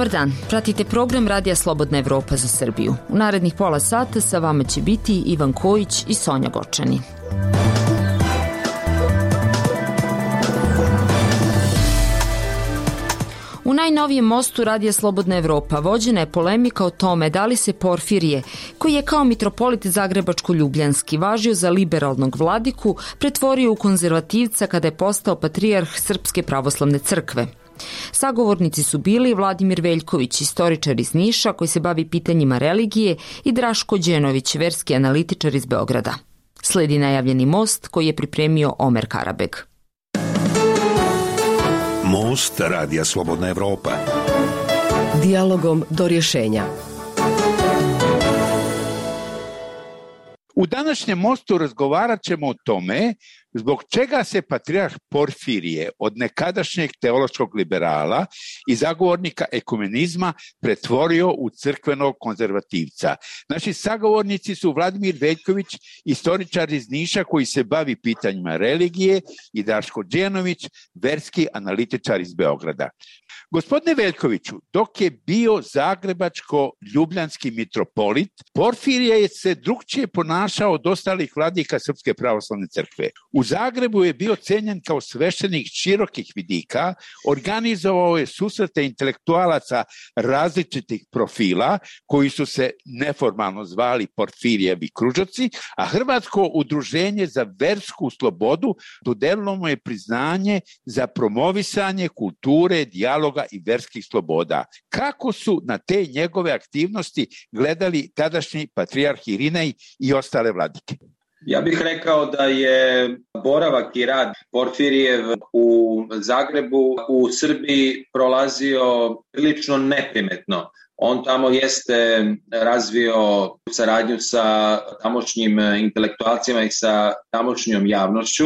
Dobar dan, pratite program Radija Slobodna Evropa za Srbiju. U narednih pola sata sa vama će biti Ivan Kojić i Sonja Gočani. U najnovijem mostu Radija Slobodna Evropa vođena je polemika o tome da li se Porfirije, koji je kao mitropolit zagrebačko-ljubljanski važio za liberalnog vladiku, pretvorio u konzervativca kada je postao patrijarh Srpske pravoslavne crkve. Sagovornici su bili Vladimir Veljković, istoričar iz Niša koji se bavi pitanjima religije, i Draško Đenović, verski analitičar iz Beograda. Sledi najavljeni most koji je pripremio Omer Karabeg. Most Radija Slobodna Evropa. Dijalogom do rješenja. U današnjem mostu razgovarat ćemo o tome zbog čega se patrijarh Porfirije od nekadašnjeg teološkog liberala i zagovornika ekumenizma pretvorio u crkvenog konzervativca. Naši sagovornici su Vladimir Veljković, istoričar iz Niša koji se bavi pitanjima religije, i Draško Đenović, verski analitičar iz Beograda. Gospodine Veljkoviću, dok je bio zagrebačko-ljubljanski mitropolit, Porfirije se drugčije ponašao od ostalih vladika Srpske pravoslavne crkve. U Zagrebu je bio cenjen kao sveštenik širokih vidika, organizovao je susrete intelektualaca različitih profila koji su se neformalno zvali Porfirijevi kružoci, a Hrvatsko udruženje za versku slobodu dodelilo mu je priznanje za promovisanje kulture, dijaloga i verskih sloboda. Kako su na te njegove aktivnosti gledali tadašnji patrijarh Irinej i ostale vladike? Ja bih rekao da je boravak i rad Porfirijev u Zagrebu u Srbiji prolazio prilično neprimetno. On tamo jeste razvio saradnju sa tamošnjim intelektualcima i sa tamošnjom javnošću,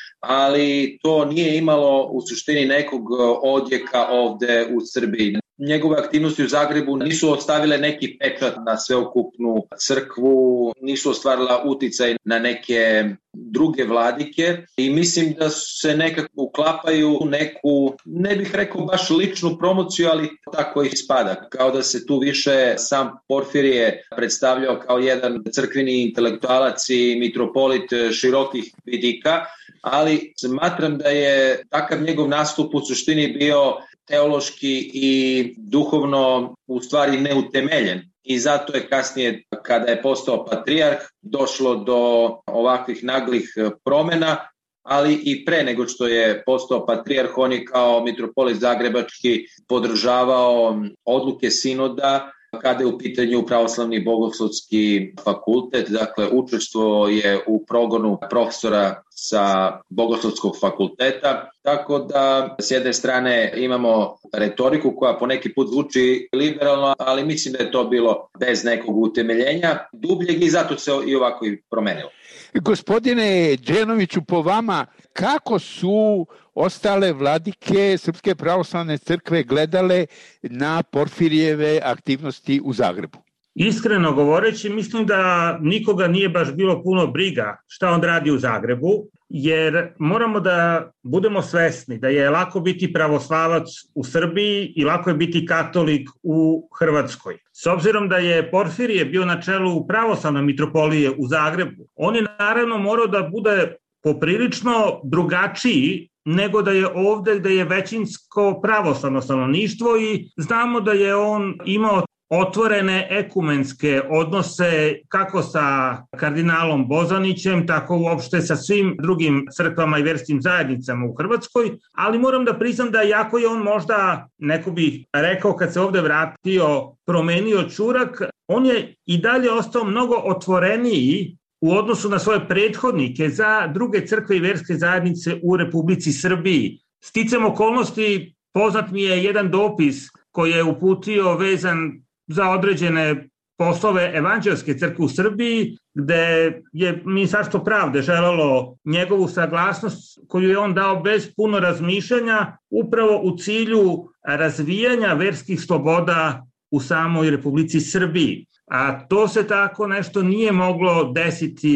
ali to nije imalo u suštini nekog odjeka ovde u Srbiji. Njegove aktivnosti u Zagrebu nisu ostavile neki pečat na sveokupnu crkvu, nisu ostvarila uticaj na neke druge vladike i mislim da se nekako uklapaju u neku, ne bih rekao baš ličnu promociju, ali tako i spada. Kao da se tu više sam Porfirije predstavljao kao jedan crkveni intelektualac i mitropolit širokih vidika, ali smatram da je takav njegov nastup u suštini bio teološki i duhovno u stvari neutemeljen. I zato je kasnije, kada je postao patrijarh, došlo do ovakvih naglih promjena, ali i pre nego što je postao patrijarh, on je kao mitropolit zagrebački podržavao odluke sinoda kada je u pitanju Pravoslavni bogoslovski fakultet, dakle učestvovao je u progonu profesora sa Bogoslovskog fakulteta, tako da s jedne strane imamo retoriku koja poneki put zvuči liberalno, ali mislim da je to bilo bez nekog utemeljenja dubljeg i zato se i ovako i promenilo. Gospodine Đenoviću, po vama, kako su ostale vladike Srpske pravoslavne crkve gledale na Porfirijeve aktivnosti u Zagrebu? Iskreno govoreći, mislim da nikoga nije baš bilo puno briga šta on radi u Zagrebu, jer moramo da budemo svesni da je lako biti pravoslavac u Srbiji i lako je biti katolik u Hrvatskoj. S obzirom da je Porfirije bio na čelu pravoslavne mitropolije u Zagrebu, on je naravno morao da bude poprilično drugačiji nego da je ovde gde je većinsko pravoslavno stanovništvo i znamo da je on imao otvorene ekumenske odnose kako sa kardinalom Bozanićem, tako uopšte sa svim drugim crkvama i verskim zajednicama u Hrvatskoj, ali moram da priznam da jako je on možda, neko bi rekao kad se ovde vratio, promenio čurak, on je i dalje ostao mnogo otvoreniji u odnosu na svoje prethodnike za druge crkve i verske zajednice u Republici Srbiji. Sticam okolnosti, poznat mi je jedan dopis koji je uputio vezan za određene poslove Evanđelske crkve u Srbiji, gde je Ministarstvo pravde želelo njegovu saglasnost koju je on dao bez puno razmišljanja upravo u cilju razvijanja verskih sloboda u samoj Republici Srbiji. A to se tako nešto nije moglo desiti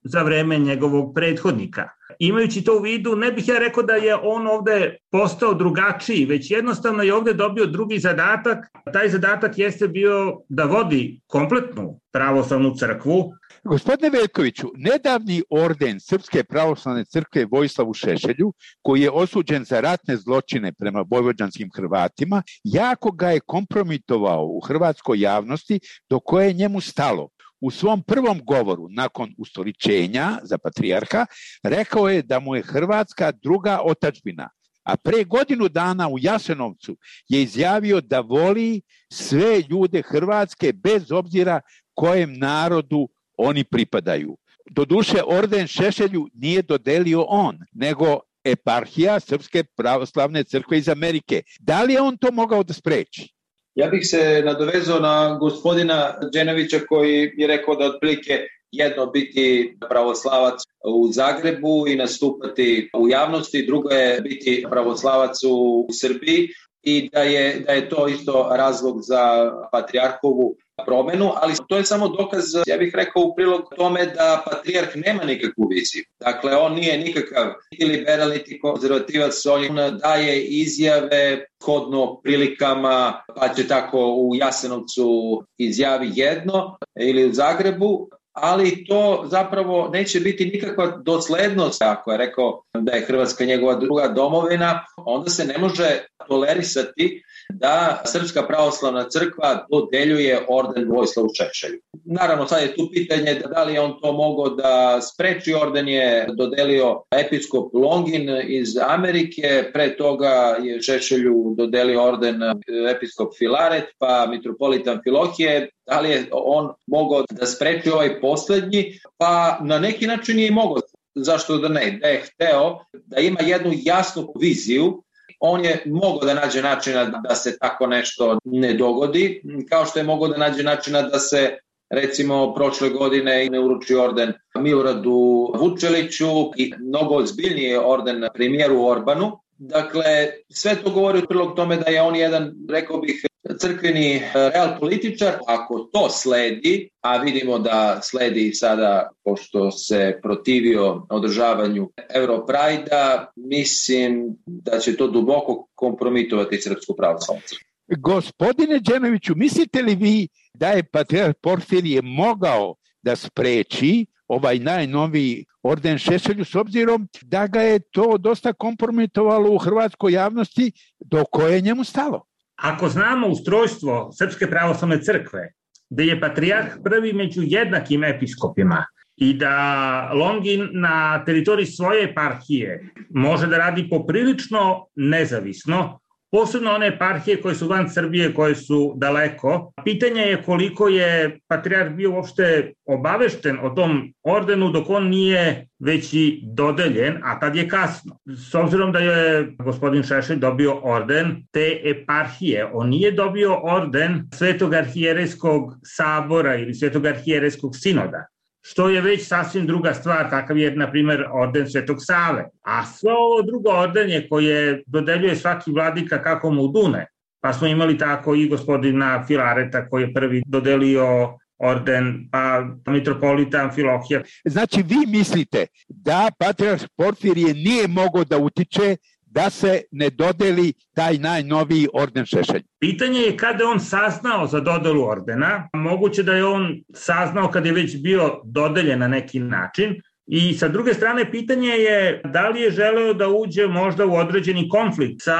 za vreme njegovog prethodnika. Imajući to u vidu, ne bih ja rekao da je on ovde postao drugačiji, već jednostavno je ovde dobio drugi zadatak. Taj zadatak jeste bio da vodi kompletnu pravoslavnu crkvu. Gospodine Veljkoviću, nedavni orden Srpske pravoslavne crkve Vojislavu Šešelju, koji je osuđen za ratne zločine prema vojvođanskim Hrvatima, jako ga je kompromitovao u hrvatskoj javnosti do koje je njemu stalo. U svom prvom govoru nakon ustoličenja za patrijarha rekao je da mu je Hrvatska druga otadžbina, a pre godinu dana u Jasenovcu je izjavio da voli sve ljude Hrvatske bez obzira kojem narodu oni pripadaju. Doduše, orden Šešelju nije dodelio on, nego eparhija Srpske pravoslavne crkve iz Amerike. Da li je on to mogao da spreči? Ja bih se nadovezao na gospodina Đenovića koji je rekao da otprilike jedno biti pravoslavac u Zagrebu i nastupati u javnosti, drugo je biti pravoslavac u Srbiji i da je to isto razlog za patrijarhovu promenu, ali to je samo dokaz, ja bih rekao, u prilog tome da patrijarh nema nikakvu viziju. Dakle, on nije nikakav niti liberal, niti konzervativac, on daje izjave shodno prilikama, pa će tako u Jasenovcu izjavi jedno ili u Zagrebu, ali to zapravo neće biti nikakva doslednost. Ako je rekao da je Hrvatska njegova druga domovina, onda se ne može tolerisati da Srpska pravoslavna crkva dodeljuje orden Vojislavu Šešelju. Naravno, sad je tu pitanje da li je on to mogao da spreči. Orden je dodelio episkop Longin iz Amerike, pre toga je Šešelju dodelio orden episkop Filaret, pa mitropolit Amfilohije. Da li je on mogao da spreči ovaj poslednji? Pa na neki način je i mogao. Zašto da ne? Da je hteo da ima jednu jasnu viziju, on je mogao da nađe načina da se tako nešto ne dogodi, kao što je mogao da nađe načina da se recimo prošle godine ne uruči orden Miloradu Vučeliću i mnogo ozbiljniji orden premijeru Orbanu. Dakle, sve to govori u prilog tome da je on jedan, rekao bih, crkveni real političar. Ako to sledi, a vidimo da sledi sada, pošto se protivio održavanju Europrajda, mislim da će to duboko kompromitovati Srpsku pravoslavnu crkvu. Gospodine Đenoviću, mislite li vi da je patrijarh Porfirije mogao da spreči ovaj najnoviji orden Šešelju, s obzirom da ga je to dosta kompromitovalo u hrvatskoj javnosti do koje je njemu stalo? Ako znamo ustrojstvo Srpske pravoslavne crkve, da je patrijarh prvi među jednakim episkopima i da Longin na teritoriji svoje eparhije može da radi poprilično nezavisno, posebno one eparhije koje su van Srbije, koje su daleko. Pitanje je koliko je patrijarh bio uopšte obavešten o tom ordenu dok on nije već i dodeljen, a tad je kasno. S obzirom da je gospodin Šešelj dobio orden te eparhije, on nije dobio orden Svetog arhijerejskog sabora ili Svetog arhijerejskog sinoda, što je već sasvim druga stvar, takav je, na primer, orden Svetog Save. A sve ovo drugo ordenje koje dodeljuje svaki vladika kako mu dune, pa smo imali tako i gospodina Filareta koji je prvi dodelio orden, pa mitropolita Amfilohija. Znači, vi mislite da patrijarh Porfirije nije mogao da utiče da se ne dodeli taj najnoviji orden Šešelj? Pitanje je kada je on saznao za dodelu ordena. Moguće da je on saznao kada je već bio dodeljen na neki način. I sa druge strane, pitanje je da li je želeo da uđe možda u određeni konflikt sa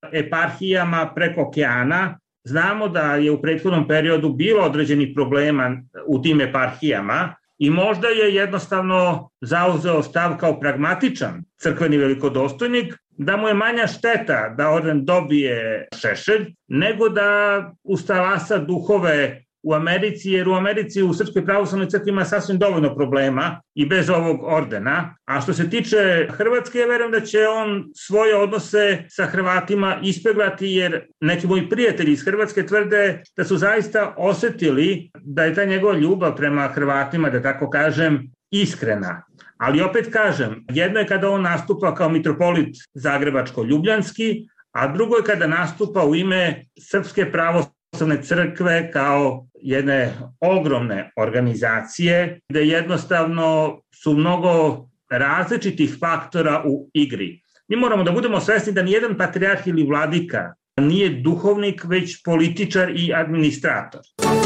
eparhijama preko okeana. Znamo da je u prethodnom periodu bilo određenih problema u tim eparhijama i možda je jednostavno zauzeo stav kao pragmatičan crkveni velikodostojnik, da mu je manja šteta da orden dobije Šešelj, nego da ustalasa duhove u Americi, jer u Americi u Srpskoj pravoslavnoj crkvi ima sasvim dovoljno problema i bez ovog ordena. A što se tiče Hrvatske, ja verujem da će on svoje odnose sa Hrvatima ispeglati, jer neki moji prijatelji iz Hrvatske tvrde da su zaista osetili da je ta njegova ljubav prema Hrvatima, da tako kažem, iskrena. Ali opet kažem, jedno je kada on nastupa kao mitropolit Zagrebačko-Ljubljanski, a drugo je kada nastupa u ime Srpske pravoslavne pravoslavne crkve kao jedne ogromne organizacije, gde jednostavno su mnogo različitih faktora u igri. Mi moramo da budemo svesni da nijedan patrijarh ili vladika nije duhovnik, već političar i administrator.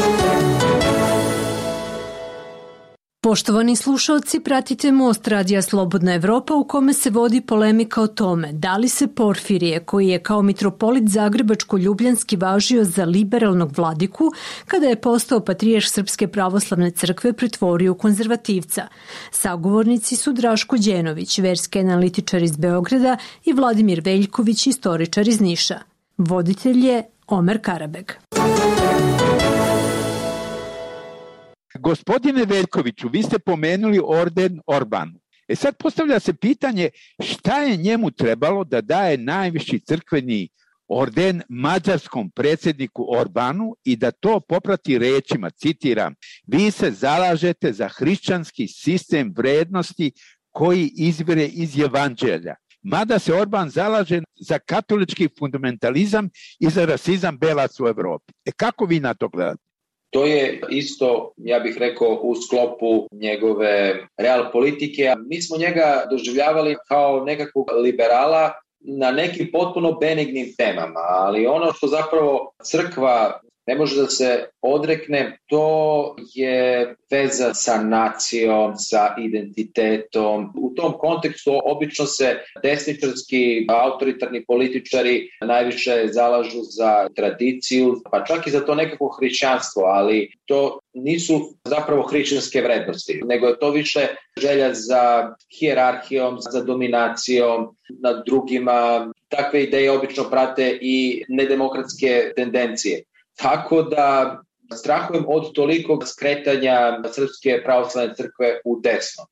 Poštovani slušalci, pratite Most Radija Slobodna Evropa u kome se vodi polemika o tome da li se Porfirije, koji je kao mitropolit Zagrebačko-Ljubljanski važio za liberalnog vladiku, kada je postao patrijarh Srpske pravoslavne crkve, pretvorio u konzervativca. Sagovornici su Draško Đenović, verski analitičar iz Beograda, i Vladimir Veljković, istoričar iz Niša. Voditelj je Omer Karabeg. Gospodine Veljkoviću, vi ste pomenuli orden Orbanu. Sad postavlja se pitanje šta je njemu trebalo da daje najviši crkveni orden mađarskom predsjedniku Orbanu i da to poprati rečima, citiram, vi se zalažete za hrišćanski sistem vrednosti koji izvire iz evanđelja. Mada se Orban zalaže za katolički fundamentalizam i za rasizam belaca u Evropi. Kako vi na to gledate? To je isto, ja bih rekao, u sklopu njegove real politike. Mi smo njega doživljavali kao nekakvog liberala na nekim potpuno benignim temama, ali ono što zapravo crkva ne može da se odrekne, to je veza sa nacijom, sa identitetom. U tom kontekstu obično se desničarski, autoritarni političari najviše zalažu za tradiciju, pa čak i za to nekako hrišćanstvo, ali to nisu zapravo hrišćanske vrednosti, nego je to više želja za hijerarhijom, za dominacijom nad drugima. Takve ideje obično prate i nedemokratske tendencije. Tako da strahujem od tolikog skretanja Srpske pravoslavne crkve u desno.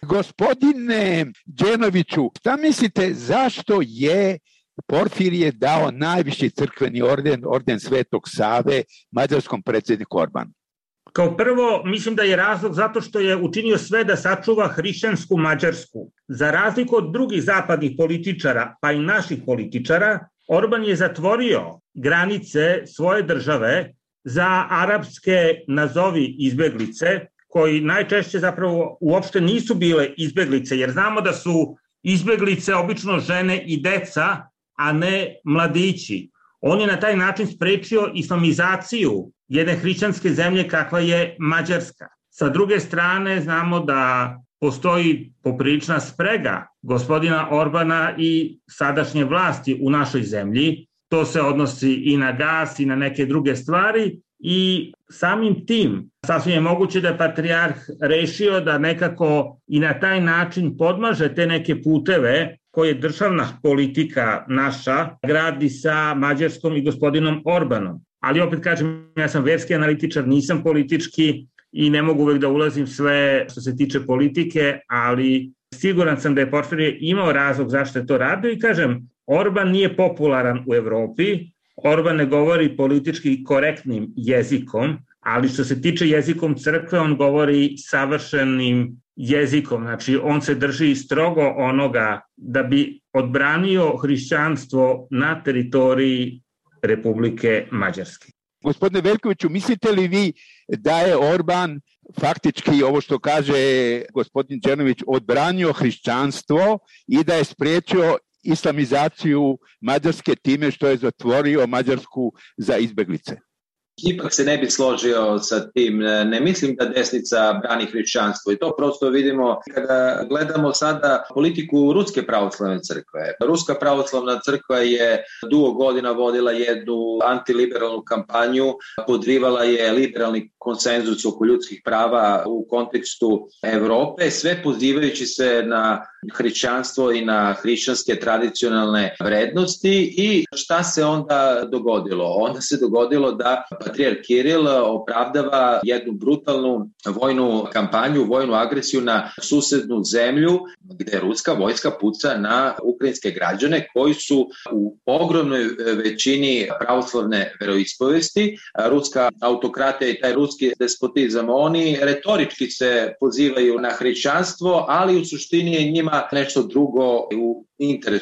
Gospodine Đenoviću, šta mislite zašto je Porfirije dao najviši crkveni orden Svetog Save mađarskom predsjedniku Orbanu? Kao prvo, mislim da je razlog zato što je učinio sve da sačuva hrišćansku Mađarsku. Za razliku od drugih zapadnih političara, pa i naših političara, Orban je zatvorio granice svoje države za arapske nazovi izbeglice, koji najčešće zapravo uopšte nisu bile izbeglice, jer znamo da su izbeglice obično žene i deca, a ne mladići. On je na taj način sprečio islamizaciju jedne hrišćanske zemlje kakva je Mađarska. Sa druge strane, znamo da postoji poprilična sprega gospodina Orbana i sadašnje vlasti u našoj zemlji. To se odnosi i na gas i na neke druge stvari i samim tim sasvim je moguće da je patrijarh rešio da nekako i na taj način podmaže te neke puteve koje državna politika naša gradi sa Mađarskom i gospodinom Orbanom. Ali opet kažem, ja sam verski analitičar, nisam politički i ne mogu uvek da ulazim sve što se tiče politike, ali siguran sam da je Porfirije imao razlog zašto je to radio i kažem, Orban nije popularan u Evropi, Orban ne govori politički korektnim jezikom, ali što se tiče jezikom crkve, on govori savršenim jezikom, znači on se drži strogo onoga da bi odbranio hrišćanstvo na teritoriji Republike Mađarske. Gospodine Veljkoviću, mislite li vi da je Orban faktički, ovo što kaže gospodin Đenović, odbranio hrišćanstvo i da je spriječio islamizaciju Mađarske time što je zatvorio Mađarsku za izbeglice? Ipak se ne bi složio sa tim. Ne mislim da desnica brani hrišćanstvo i to prosto vidimo kada gledamo sada politiku Ruske pravoslavne crkve. Ruska pravoslavna crkva je dugo godina vodila jednu antiliberalnu kampanju, podrivala je liberalni konsenzus oko ljudskih prava u kontekstu Evrope, sve pozivajući se na hrišćanstvo i na hrišćanske tradicionalne vrednosti. I šta se onda dogodilo? Onda se dogodilo da patrijarh Kiril opravdava jednu brutalnu vojnu kampanju, vojnu agresiju na susednu zemlju gde ruska vojska puca na ukrajinske građane koji su u ogromnoj većini pravoslavne veroispovesti. Ruska autokratija i taj ruski despotizam, oni retorički se pozivaju na hrišćanstvo, ali u suštini je njima nešto drugo u interesu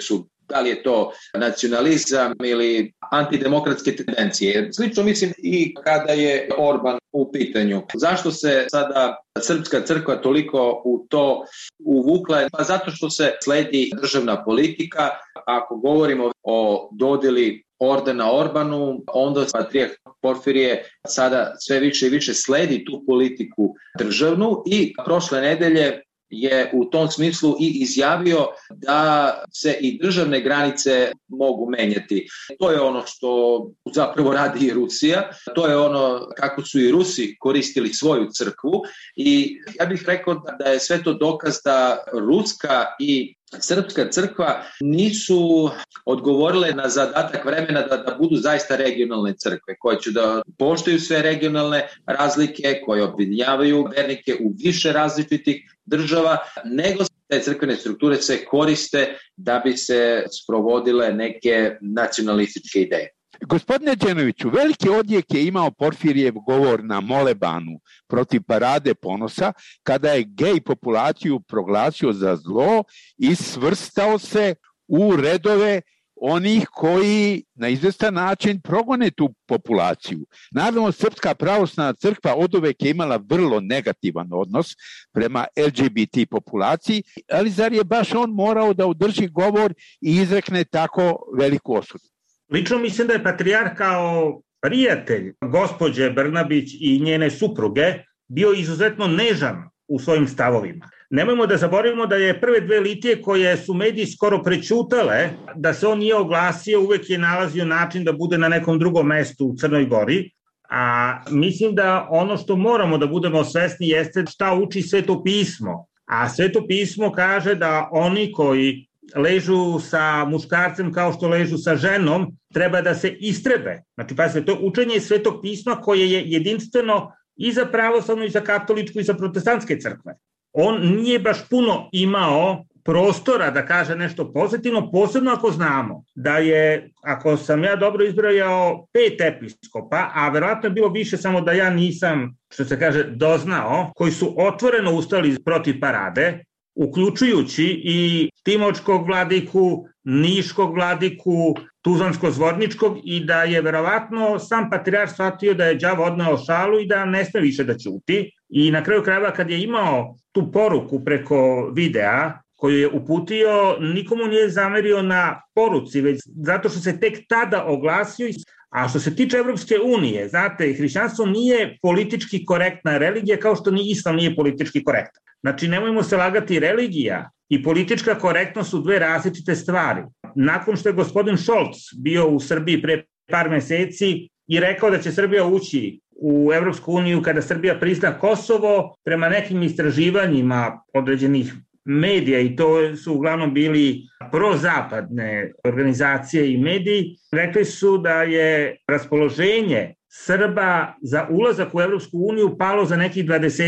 da li je to nacionalizam ili antidemokratske tendencije. Slično mislim i kada je Orban u pitanju. Zašto se sada srpska crkva toliko u to uvukla? Pa zato što se sledi državna politika. Ako govorimo o dodjeli ordena Orbanu, onda patrijarh Porfirije sada sve više i više sledi tu politiku državnu i prošle nedelje je u tom smislu i izjavio da se i državne granice mogu menjati. To je ono što zapravo radi i Rusija, to je ono kako su i Rusi koristili svoju crkvu i ja bih rekao da je sve to dokaz da ruska i srpska crkva nisu odgovorile na zadatak vremena da budu zaista regionalne crkve, koje će da poštuju sve regionalne razlike, koje objedinjavaju vernike u više različitih država, nego te crkvene strukture se koriste da bi se sprovodile neke nacionalističke ideje. Gospodine Đenoviću, veliki odjek je imao Porfirijev govor na molebanu protiv Parade ponosa, kada je gej populaciju proglasio za zlo i svrstao se u redove onih koji na izvestan način progone tu populaciju. Naravno, Srpska pravoslavna crkva oduvek je imala vrlo negativan odnos prema LGBT populaciji, ali zar je baš on morao da održi govor i izrekne tako veliku osudu? Lično mislim da je patrijarh kao prijatelj gospođe Brnabić i njene supruge bio izuzetno nežan u svojim stavovima. Nemojmo da zaboravimo da je prve dve litije koje su mediji skoro prećutale, da se on nije oglasio, uvek je nalazio način da bude na nekom drugom mestu u Crnoj Gori, a mislim da ono što moramo da budemo svesni jeste šta uči Sveto pismo. A Sveto pismo kaže da oni koji ležu sa muškarcem kao što ležu sa ženom, treba da se istrebe. Znači, pazite, to učenje Svetog pisma koje je jedinstveno i za pravoslavnu, i za katoličku, i za protestantske crkve. On nije baš puno imao prostora da kaže nešto pozitivno, posebno ako znamo da je, ako sam ja dobro izbrojao, 5 episkopa, a verovatno je bilo više, samo da ja nisam, što se kaže, doznao, koji su otvoreno ustali protiv Parade, uključujući i timočkog vladiku, niškog vladiku, tuzlansko-zvorničkog, i da je verovatno sam patrijarh shvatio da je đavo odneo šalu i da ne sme više da ćuti. I na kraju krajeva, kad je imao tu poruku preko videa koju je uputio, nikomu nije zamerio na poruci, već zato što se tek tada oglasio. A što se tiče Evropske unije, znate, hrišćanstvo nije politički korektna religija, kao što ni islam nije politički korektan. Znači, nemojmo se lagati, religija i politička korektnost su dve različite stvari. Nakon što je gospodin Šolc bio u Srbiji pre par meseci i rekao da će Srbija ući u Evropsku uniju kada Srbija prizna Kosovo, prema nekim istraživanjima određenih medija, i to su uglavnom bili prozapadne organizacije i mediji, rekli su da je raspoloženje Srba za ulazak u Evropsku uniju palo za nekih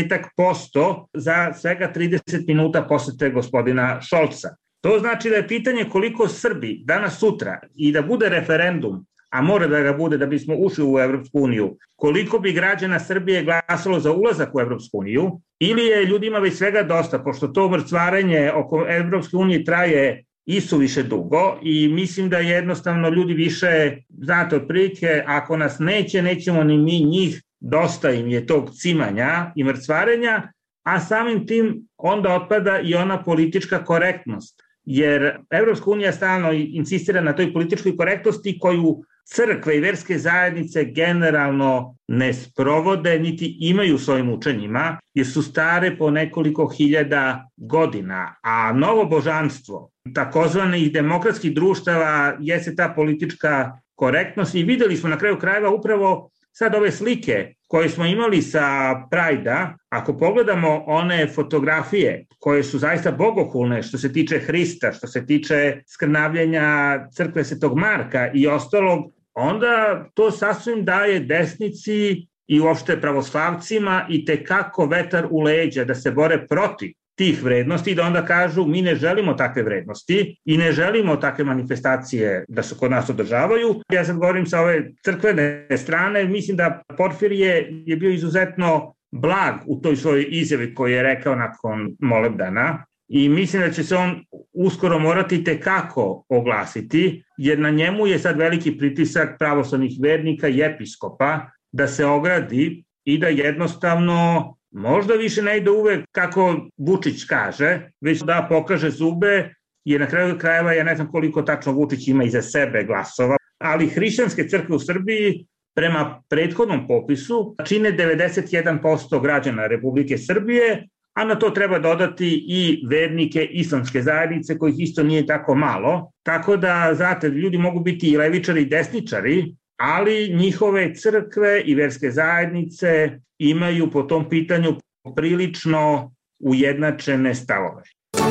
20% za svega 30 minuta posete gospodina Šolca. To znači da je pitanje koliko Srbi danas sutra, i da bude referendum, a mora da ga bude da bismo ušli u Evropsku uniju, koliko bi građana Srbije glasalo za ulazak u Evropsku uniju, ili je ljudima već svega dosta, pošto to mrcvarenje oko Evropske unije traje isuviše dugo, i mislim da jednostavno ljudi više, znate, otprilike, ako nas nećemo ni mi njih, dosta im je tog cimanja i mrcvarenja, a samim tim onda otpada i ona politička korektnost. Jer Evropska unija stalno insistira na toj političkoj korektnosti koju crkve i verske zajednice generalno ne sprovode, niti imaju u svojim učenjima, jer su stare po nekoliko hiljada godina. A novo božanstvo takozvanih demokratskih društava jeste ta politička korektnost, i videli smo na kraju krajeva upravo sad ove slike koje smo imali sa Prajda. Ako pogledamo one fotografije koje su zaista bogohulne što se tiče Hrista, što se tiče skrnavljenja crkve Svetog Marka i ostalog, onda to sasvim daje desnici i uopšte pravoslavcima i tekako vetar u leđa da se bore protiv tih vrednosti i da onda kažu mi ne želimo takve vrednosti i ne želimo takve manifestacije da se kod nas održavaju. Ja sad govorim sa ove crkvene strane, mislim da Porfirije je bio izuzetno blag u toj svojoj izjavi koju je rekao nakon molebdana, i mislim da će se on uskoro morati tekako oglasiti, jer na njemu je sad veliki pritisak pravoslavnih vernika i episkopa da se ogradi i da jednostavno možda više ne ide uvek kako Vučić kaže, već da pokaže zube, jer na kraju krajeva ja ne znam koliko tačno Vučić ima iza sebe glasova, ali hrišćanske crkve u Srbiji prema prethodnom popisu čine 91% građana Republike Srbije, a na to treba dodati i vernike islamske zajednice, kojih isto nije tako malo. Tako da, znate, ljudi mogu biti i levičari i desničari, ali njihove crkve i verske zajednice imaju po tom pitanju prilično ujednačene stavove.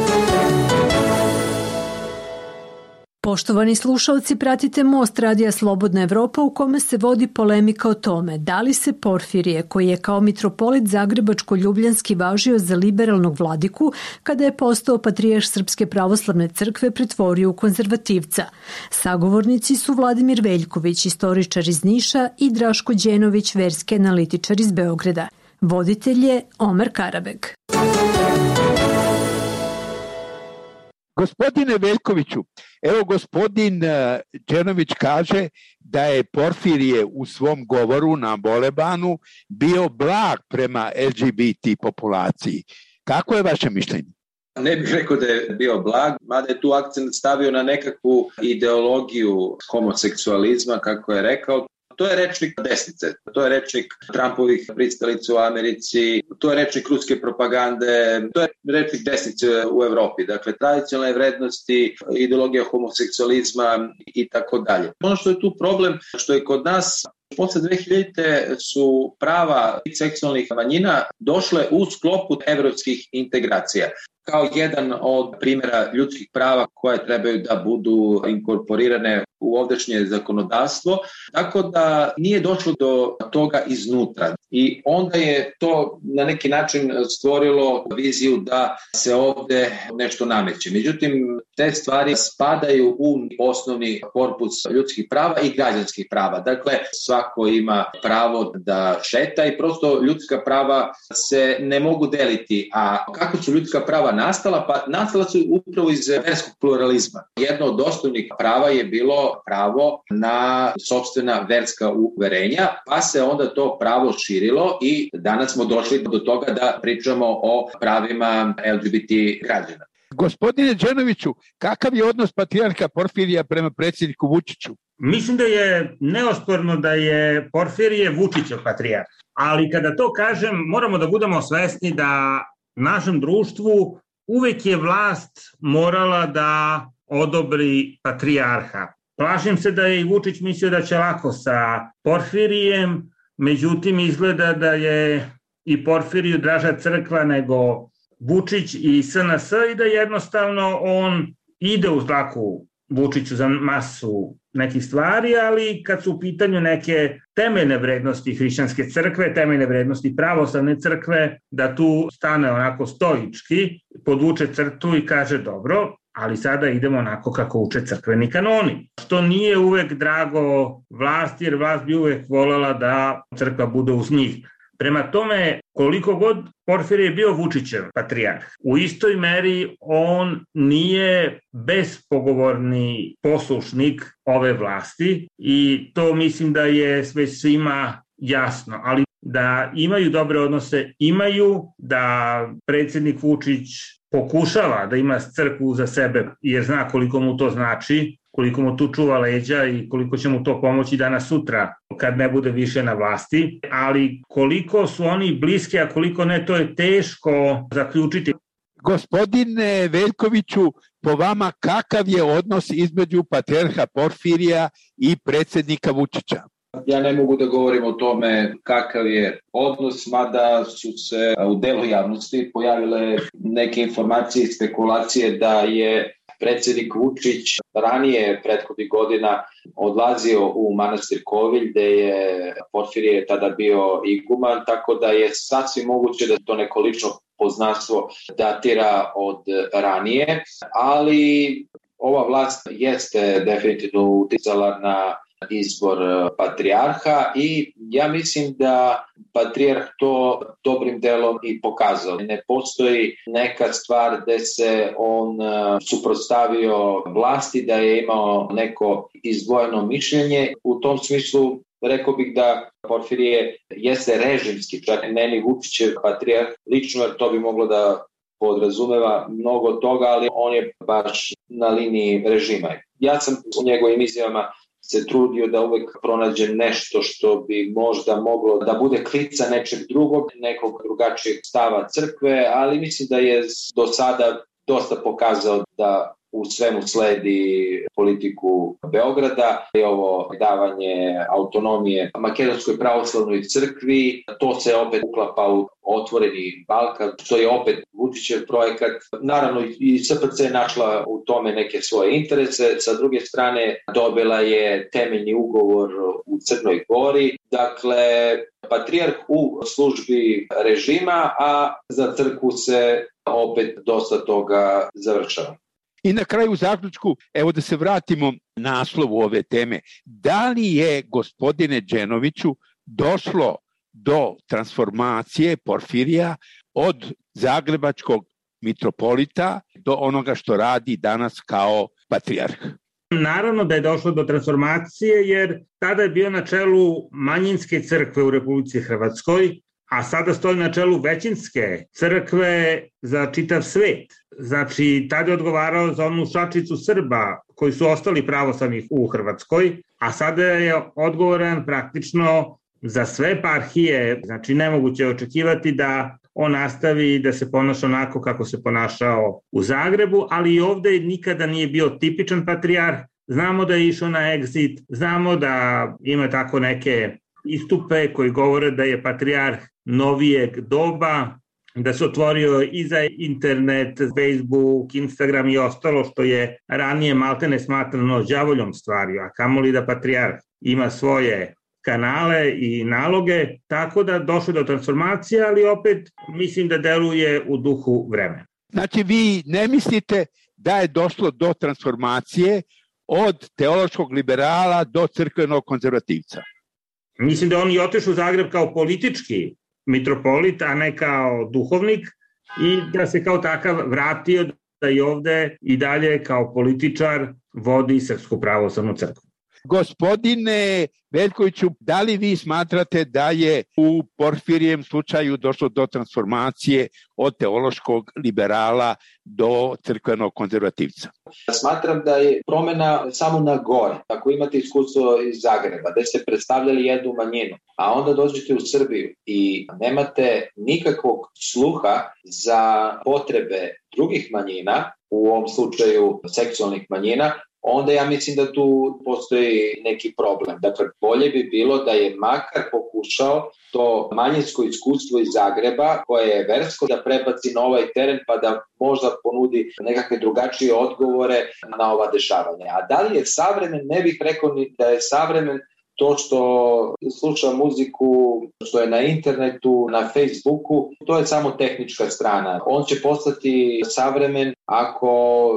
Poštovani slušalci, pratite Most Radija Slobodna Evropa u kome se vodi polemika o tome da li se Porfirije, koji je kao mitropolit Zagrebačko-Ljubljanski važio za liberalnog vladiku kada je postao patrijarh Srpske pravoslavne crkve, pretvorio u konzervativca. Sagovornici su Vladimir Veljković, istoričar iz Niša, i Draško Đenović, verski analitičar iz Beograda. Voditelj je Omer Karabeg. Gospodine Veljkoviću, evo gospodin Đenović kaže da je Porfirije u svom govoru na Bolebanu bio blag prema LGBT populaciji. Kako je vaše mišljenje? Ne bih rekao da je bio blag, mada je tu akcent stavio na nekakvu ideologiju homoseksualizma, kako je rekao. To je rečnik desnice, to je rečnik Trumpovih pristalica u Americi, to je rečnik ruske propagande, to je rečnik desnice u Evropi. Dakle, tradicionalne vrednosti, ideologija homoseksualizma i tako dalje. Ono što je tu problem, što je kod nas posle 2000. su prava seksualnih manjina došle u sklopu evropskih integracija kao jedan od primjera ljudskih prava koje trebaju da budu inkorporirane u ovdašnje zakonodavstvo, tako da nije došlo do toga iznutra. I onda je to na neki način stvorilo viziju da se ovde nešto nameće. Međutim, te stvari spadaju u osnovni korpus ljudskih prava i građanskih prava. Dakle, svako ima pravo da šeta i prosto ljudska prava se ne mogu deliti. A kako su ljudska prava nastala? Pa nastala su upravo iz verskog pluralizma. Jedno od osnovnih prava je bilo pravo na sopstvena verska uverenja, pa se onda to pravo širilo i danas smo došli do toga da pričamo o pravima LGBT građana. Gospodine Đenoviću, kakav je odnos patrijarha Porfirija prema predsjedniku Vučiću? Mislim da je neosporno da je Porfirije Vučićev patrijarh, ali kada to kažem moramo da budemo svesni da našem društvu uvek je vlast morala da odobri patrijarha. Plašim se da je i Vučić mislio da će lako sa Porfirijem, međutim izgleda da je i Porfiriju draža crkva nego Vučić i SNS i da jednostavno on ide u dlaku Vučiću za masu nekih stvari, ali kad su u pitanju neke temeljne vrednosti hrišćanske crkve, temeljne vrednosti pravoslavne crkve, da tu stane onako stoički, podvuče crtu i kaže dobro, ali sada idemo onako kako uče crkveni kanoni. Što nije uvek drago vlasti, jer vlast bi uvek voljela da crkva bude uz njih. Prema tome, koliko god Porfirije je bio Vučićev patrijarh, u istoj meri on nije bespogovorni poslušnik ove vlasti i to mislim da je sve svima jasno, ali da imaju dobre odnose, imaju, da predsjednik Vučić pokušava da ima crkvu za sebe jer zna koliko mu to znači, koliko mu tu čuva leđa i koliko će mu to pomoći danas sutra kad ne bude više na vlasti, ali koliko su oni bliski, a koliko ne, to je teško zaključiti. Gospodine Veljkoviću, po vama kakav je odnos između patrijarha Porfirija i predsjednika Vučića? Ja ne mogu da govorim o tome kakav je odnos, mada su se u delu javnosti pojavile neke informacije i spekulacije da je predsjednik Vučić ranije prethodnih godina odlazio u manastir Kovilj, gde je Porfirije tada bio iguman, tako da je sasvim moguće da to neko lično poznanstvo datira od ranije, ali ova vlast jeste definitivno uticala na izbor patrijarha i ja mislim da patrijarh to dobrim delom i pokazao. Ne postoji neka stvar gde se on suprotstavio vlasti, da je imao neko izdvojeno mišljenje. U tom smislu rekao bih da Porfirije jeste režimski, čak ne ni Vučićev patrijarh lično, jer to bi moglo da podrazumeva mnogo toga, ali on je baš na liniji režima. Ja sam u njegovim izjavama se trudio da uvek pronađem nešto što bi možda moglo da bude klica nečeg drugog, nekog drugačijeg stava crkve, ali mislim da je do sada dosta pokazao da u svemu sledi politiku Beograda i ovo davanje autonomije Makedonskoj pravoslavnoj crkvi. To se opet uklapa u Otvoreni Balkan, što je opet Vučićev projekat. Naravno i SPC je našla u tome neke svoje interese. Sa druge strane dobila je temeljni ugovor u Crnoj Gori. Dakle, patrijarh u službi režima, a za crkvu se opet dosta toga završava. I na kraju zaključku, evo da se vratimo naslovu ove teme. Da li je, gospodine Đenoviću, došlo do transformacije Porfirija od zagrebačkog mitropolita do onoga što radi danas kao patrijarh? Naravno da je došlo do transformacije, jer tada je bio na čelu manjinske crkve u Republici Hrvatskoj, a sada stoji na čelu većinske crkve za čitav svet. Znači, tada je odgovarao za onu šačicu Srba koji su ostali pravoslavni u Hrvatskoj, a sada je odgovoran praktično za sve eparhije. Znači, nemoguće je očekivati da on nastavi da se ponaša onako kako se ponašao u Zagrebu, ali i ovde nikada nije bio tipičan patrijarh. Znamo da je išao na exit, znamo da ima tako neke istupe koji govore da je patrijarh novijeg doba, da se otvorio i za internet, Facebook, Instagram i ostalo što je ranije maltene smatrano đavoljom stvari, a kamoli da patrijarh ima svoje kanale i naloge, tako da došlo do transformacije, ali opet mislim da deluje u duhu vremena. Znači vi ne mislite da je došlo do transformacije od teološkog liberala do crkvenog konzervativca? Mislim da on i otišao u Zagreb kao politički mitropolit, a ne kao duhovnik, i da se kao takav vratio da i ovde i dalje kao političar vodi Srpsku pravoslavnu crkvu. Gospodine Veljkoviću, da li vi smatrate da je u Porfirijem slučaju došlo do transformacije od teološkog liberala do crkvenog konzervativca? Smatram da je promena samo na gore. Ako imate iskustvo iz Zagreba, gde ste predstavljali jednu manjinu, a onda dođete u Srbiju i nemate nikakvog sluha za potrebe drugih manjina, u ovom slučaju seksualnih manjina, onda ja mislim da tu postoji neki problem. Dakle, bolje bi bilo da je makar pokušao to manjinsko iskustvo iz Zagreba, koje je versko, da prebaci na ovaj teren pa da možda ponudi nekakve drugačije odgovore na ova dešavanja. A da li je savremen, ne bih rekao ni da je savremen to što sluša muziku, što je na internetu, na Facebooku, to je samo tehnička strana. On će postati savremen ako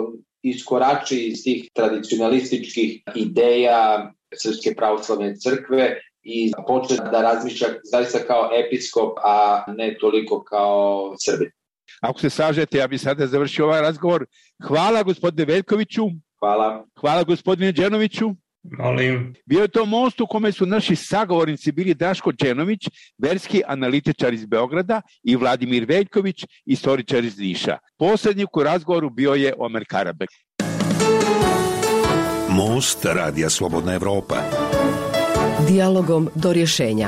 iskorači iz tih tradicionalističkih ideja Srpske pravoslavne crkve i počne da razmišlja zaista kao episkop, a ne toliko kao Srbin. Ako se slažete, ja bih sada završio ovaj razgovor. Hvala gospodine Veljkoviću. Hvala. Hvala gospodine Đenoviću. Molim. Bio je to most u kome su naši sagovornici bili Daško Đenović, verski analitičar iz Beograda, i Vladimir Veljković, istoričar iz Niša. Posrednik u razgovoru bio je Omer Karabek. Most Radija Slobodna Evropa. Dijalogom do rješenja.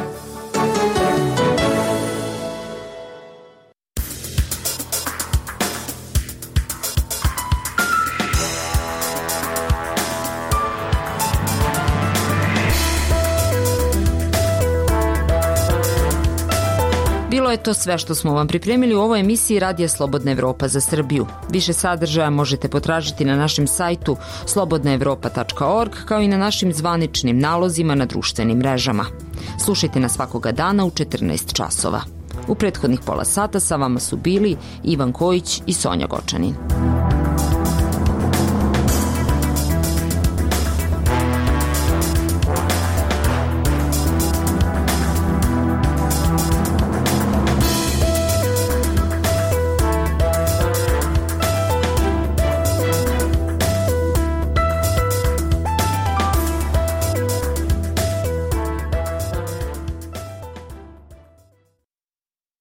Bilo je to sve što smo vam pripremili u ovoj emisiji Radija Slobodna Evropa za Srbiju. Više sadržaja možete potražiti na našem sajtu slobodnaevropa.org, kao i na našim zvaničnim nalozima na društvenim mrežama. Slušajte nas svakoga dana u 14 časova. U prethodnih pola sata sa vama su bili Ivan Kojić i Sonja Gočanin.